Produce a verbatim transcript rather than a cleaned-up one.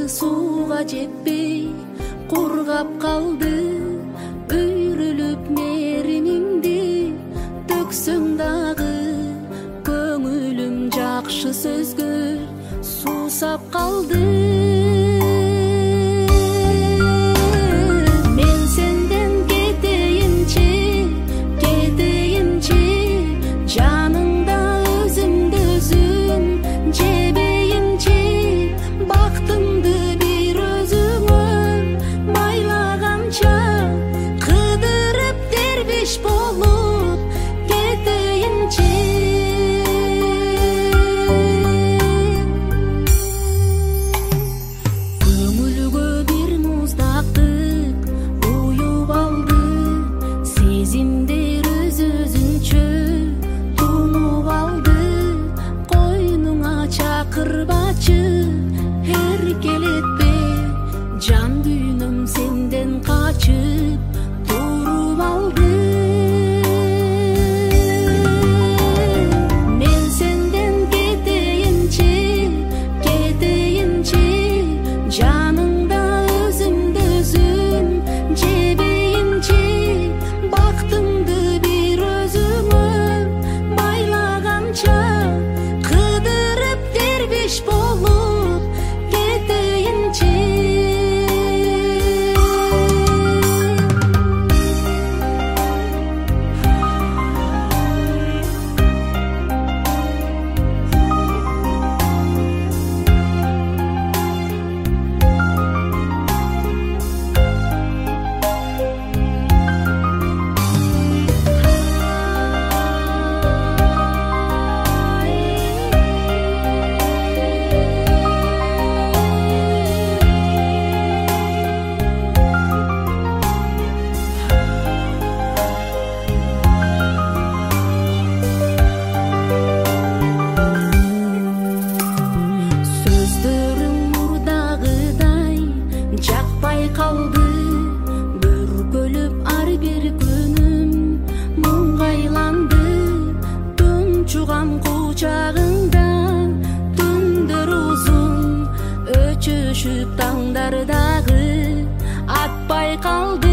сууга жетпей кургап калды. Үйрүлүп меримимди төксөң дагы, көңүлүм жакшы сөзгө суусап калды. Мен сенден кетейинчи, кетейинчи, жаныңда өзүмдү өзүм жебейинчи, бактымды бир өзүңө байлаганча, кыдырып дербиш болуп кетейинчи. Көңүлгө бир муздактык уюп алды, сезимдер өз-өзүнчө тунуп алды. Койнуңа чакырбачы, эркелетпе, жан дүйнөм сенден качып туруп алды. Мен сенден кетейинчи, кетейинчи, жаныңда өзүмдү өзүм жебейинчи, бактымды бир өзүңө байлаганча, кыдырып дербиш болуп кетейинчи. Сөздөрүң мурдагыдай жакпай калды, бүркөлүп ар бир күнүм муңгайланды. Тунчугам кучагыңда түндөр узун, өчүшүп таңдар дагы атпай калды.